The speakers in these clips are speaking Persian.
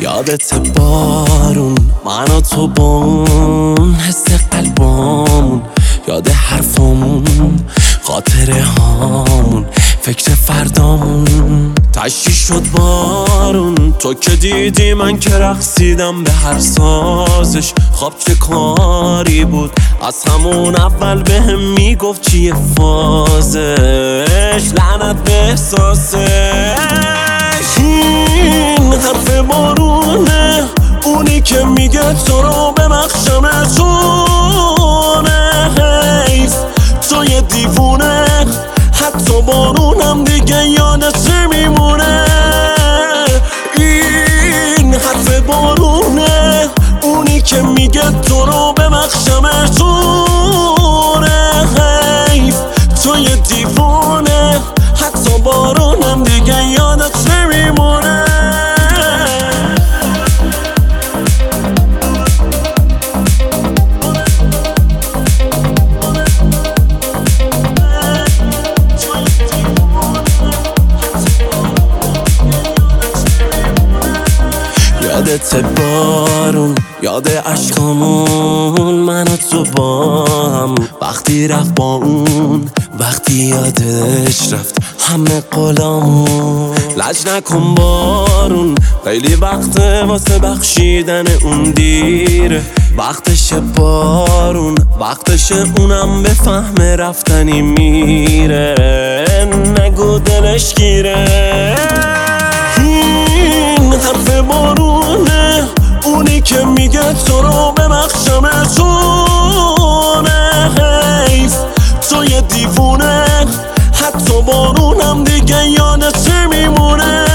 یادت بارون من و تو بون حس قلبامون، یاد حرفامون، خاطره هامون، فکر فردامون. تشی شد بارون تو که دیدی من که رقصیدم به هر سازش. خواب چه کاری بود از همون اول بهم میگفت چیه فازش. لعنت به احساسش. این حرف بارونه، اونی که میگه تو رو ببخشمتونه. حیف تو یه دیوونه، حتی بارونم دیگه یادت نمیمونه. این حرف بارونه، اونی که میگه تو رو ببخشمتونه. حیف تو یه دیوونه، حتی بارونم دیگه یادت نمیمونه. یادت بارون، یاد عشقامون، من و تو با هم. وقتی رفت با اون، وقتی یادش رفت همه قولامون. لج نکن بارون، خیلی وقته واسه بخشیدن اون دیره. وقتشه بارون، وقتشه اونم بفهمه رفتنی میره. نگو دلش گیره. این حرف بارونه، اونی که میگه تو رو ببخشمتونه. حیف تو یه دیوونه، حتی بارونم دیگه یادت نمیمونه.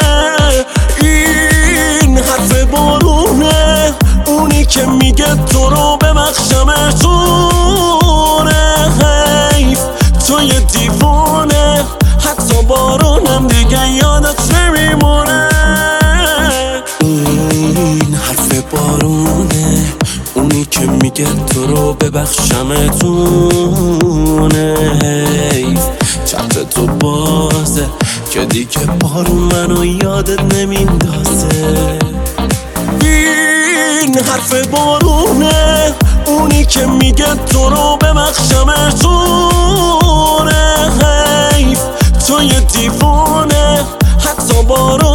این حرف بارونه، اونی که میگه تو رو ببخشمتونه. حیف تو یه دیوونه، حتی بارونم دیگه یادت نمیمونه. این حرف بارونه، اونی که میگه تو رو ببخشمتونه. حیف چتر تو بازه که دیگه بارون منو یادت نمیندازه. این حرف بارونه، اونی که میگه تو رو ببخشمتونه. حیف تو یه دیوونه، حتی بارون